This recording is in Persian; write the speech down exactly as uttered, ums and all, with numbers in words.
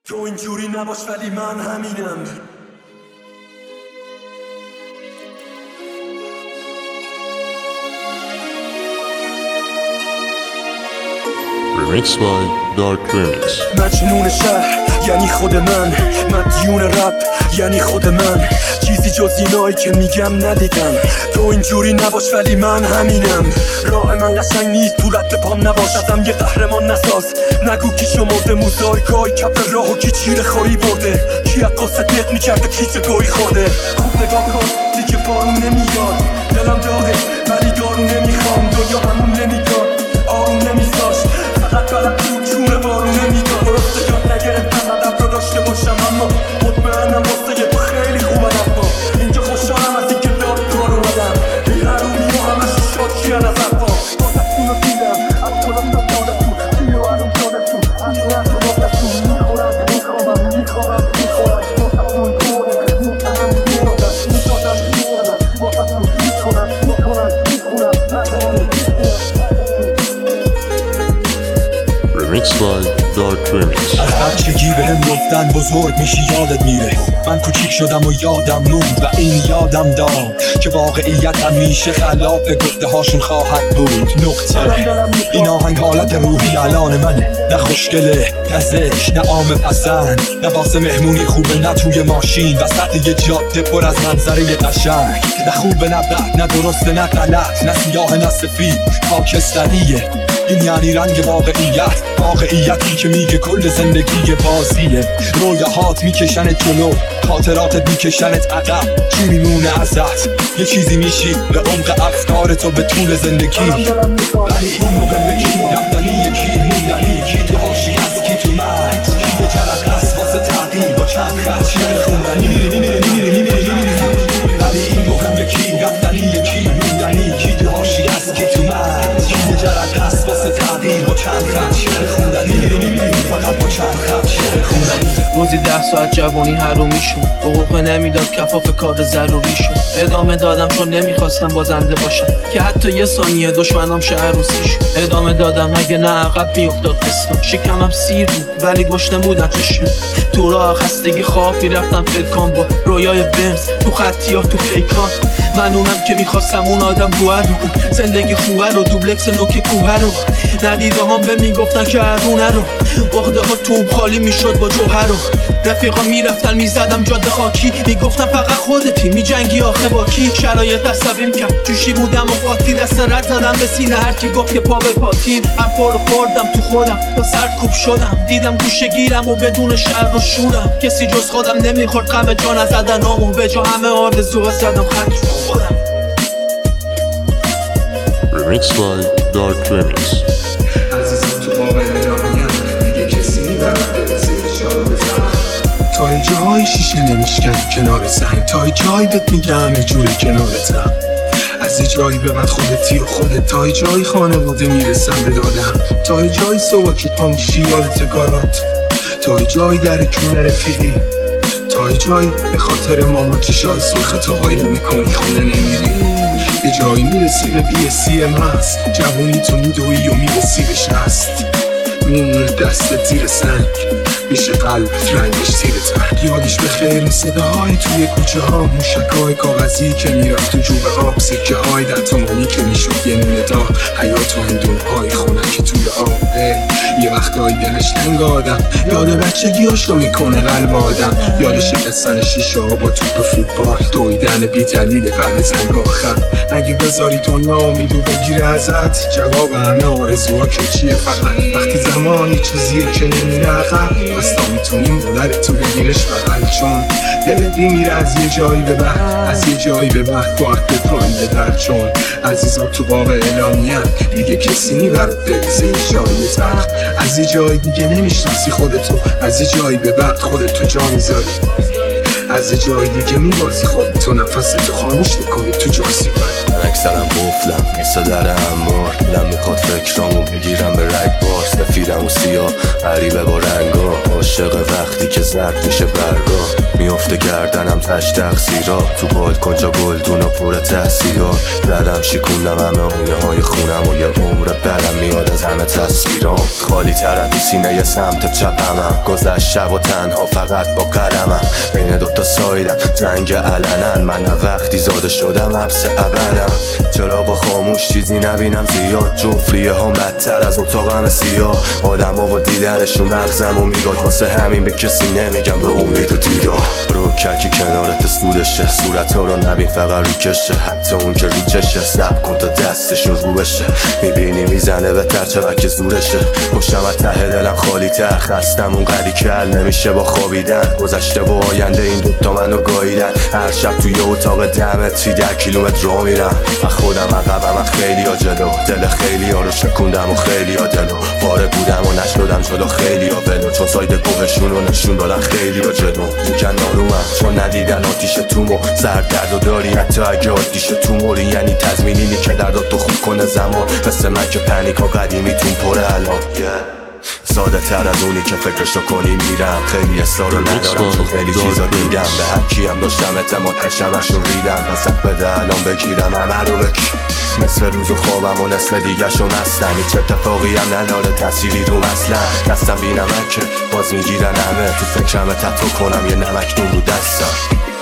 تو اینجوری نباش ولی من همینم. Remix by Dark Remix. مجنون شهر یعنی خود من، مدیون رپ یعنی خود من، چیزی جز اینایی که میگم ندیدم. تو اینجوری نباش ولی من همینم. راه من قشنگ نیست، تو رد پام نباش، ازم یه قهرمان نساز. نگو کی شمرده موزایکای کف راه و کی چیره خوری برده، کی از قصه دق میکرده کی چه گوی خورده. خوب نگاه کن دیگه بارون نمیاد، دلم داغه ولی دارون نمیخوام. دنیا همون نمیداد آروم نمیذاش، فقط برم تو چونه بارون نمیداد. درسته یاد نگرفتم ادب رو داشته باشم، اما مطمئنم واسه تو خیلی خوبه. اما اینجا خوشحالم از اینکه داد دار اومدم. این حرومی ها همش شاد کیان از افا بازت اونو دیدم، از خودم دادتون بیو ازم دادتون از رد رو دادتون. میخورم میخوابم میخوابم میخورم واسهتون کنم میکنم میکنم میکنم میکنم واسهتون میکنم میکنم میکنم. Remix by Dark Remix. از بچگی بهم گفتن بزرگ میشی یادت میره. من کوچیک شدم و یادم موند و این یادم داد که واقعیت همیشه خلاف گفته هاشون خواهد بود. نقطه این آهنگ حالت روحی الان منه، نه خوشگله نه زشت نه عام پسند، نه واسه مهمونی خوبه نه توی ماشین وسط یه جاده پر از منظره قشنگ. نه خوبه نه بد نه درسته نه غلط، نه سیاه نه سفید خاکستریه. این یعنی رنگ واقعیت، واقعیتی که میگه کل زندگی بازیه. رویاهات میکشنت جلو، خاطراتت میکشنت عقب. چی میمونه ازت؟ یه چیزی میشی به عمق افکار تو به طول زندگی. ولی این موقع کی رفتنی یکی موندنی کی تو هاشی هست کی تو مرد یه جرق هست واسه تغییر با چند خط شعر خوندنی. ولی این موقع کی رفتنی یکی موندنی کی تو هاشی هست کی تو مرد یه جرق هست واسه تغییر با چند خط شعر خوندنی. فقط با چند خط شعر خوندنی. روزی ده ساعت جوانی حرومی شد، حقوق نمیداد کفاف کار ضروری شد. ادامه دادم چون نمیخواستم بازنده باشم که حتی یه ثانیه دشمنام شه عروسی شد. ادامه دادم مگه نه عقب میافتاد قسطم. شکمم سیر بود ولی گشنه بودم چشم. تو راه خستگی خوابی رفتم فکرام با رویای بنز تو خطی ها تو پیکان. من اونم که میخواستم اون آدم گوه رو زندگی خوبه رو دوبلکس نوک کوه رو. ندیده هم به میگفتن که هرونه رو وقده ها توم خالی میشد با جوهر رو. رفیقا میرفتن میزدم جاده خاکی، میگفتن فقط خودتی میجنگی آخه با کی. شرایط عصبیم کرد جوشی بودم و قاطی، دست رد زدم به سینه هرکی گفت که پا به پاتین. هم پا رو خوردم تو خودم تا سرکوب شدم، دیدم گوشه گیرم و بدون شر و شورم. کسی جز خودم نمیخورد غم جا نزدنام و به جا همه آرزوها زدم خط رو خودم. Remix by Dark Remix. عزیزم تو باقی نمیم دیگه کسی میبرد زیر شال بزن. تا جای شیشه نمیشکن کنار سنگ، تا جای بهت میگم یه جوری کنارتم. از یه جایی به من خودتی و خودت، تا جایی خانواده میرسم به دادم. تا جایی صبح که پا میشی یادت کارات، تا جایی در کونه رفیقی، تا جایی به خاطر ماما چشای سرخ تو قایم میکنی خونه نمیری. یه جایی میرسی به بی سی ام هست، جوانی تو میدوی و میرسی به شست. میمونه دست زیر سنگ، میشه قلب رنگش زیر تنگ. یادش به خیر صداهای توی کوچه ها، موشک های کاغذی که میرفت تو جوب آب، سکه های در تمامی که میشد یه نونه داغ. حیات و هندون های خونکی توی آب. یه وقتایی دلش تنگ آدم، یاد بچگیاش رو میکنه قلب آدم. یاد شکستن شیشه ها با توپ فوتبال، دویدن بی دلیل قلب زنگ آخر. اگه بذاری دنیا امیدو بگیره ازت، جواب همه آرزوها که چیه فقط وقتی زمانی چیزیه که نمیره عقب. بس تا میتونیم مادر تو بگیرش بغل، چون دلت میره از یه جایی به بعد، از یه جایی به بعد باید به پایین بدر. چون عزیزا تو باقی اعلامیم دیگه کسی میبرد بریزه جایی تخت. از یه جایی دیگه نمیشناسی خودتو، از یه جایی به بعد خودتو جا میذاری. از یه جایی دیگه میبازی خودتو، نفستو خاموش میکنی تو جاسی بند. اکثرم قفلم میسا در انبار لم میخواد فکرامو بگیرم به رگ بار سفیرم و سیاه غریبه با رنگا عاشق وقتی که زرد میشه برگا میفته گردنم تش تقصیرا تو بالکن جا گلدون و پر تحصیلات زدم شکوندم همه آینه های خونم و یه عمر برم میاد از همه تصویرام خالی ترم تو سینه یه سمت چپمم گذشت شب و تنها فقط با قلمم بین دوتا سایدم جنگ علنن من وقتی زاده شدم حبس ابدم چرا با خاموش چیزی نبینم زیاد جفریه ها بدتر از اتاقم سیاه آدم ها با دیدنشون مغزم و میگاد واسه همین به کسی نمیگم به امید و دیدار رو ککی کنارت سودشه صورت ها رو نبین فقط رو کشه حتی اون که رو چشه سب کن تا دستشون رو بشه میبینی میزنه به ترچه زورشه پشتم از ته دلم خالی تر خستم اون قدی که حل نمیشه با خوابیدن گذشته و آینده این دوتا منو گاییدن هر شب توی اتاق ده متری ده کیلومتر رو میرم من خودم عقبم من خیلی ها جلو دل خیلی ها رو شکوندم و خیلی ها دلو وارد بودم و نشدم جلو خیلی ها ولو چون ساید گوهشون رو نشون دادن خیلی ها جلو میگن نارومم چون ندیدن آتیش تومو سر درد و داری حتی اگه آتیش تو موری یعنی تضمینینی که دردات تو خوب کنه زمان مثل من که پنیکا قدیمی تون پره الان yeah. ساده تر از اونی که فکرشو کنی میرم خیلی اصرارو ندارم چون خیلی چیزا دیدم به هرکی هم داشتم اعتماد هشمشون ریدم وسط بده الان بگیرم همه رو بکی مثل روز و خوابم و نصف دیگه شون هستم هیچ اتفاقی هم نداره تأثیری رو اصلا دستم بینمه که باز میگیرن همه تو فکرم تتو کنم یه نمک نون رو دستم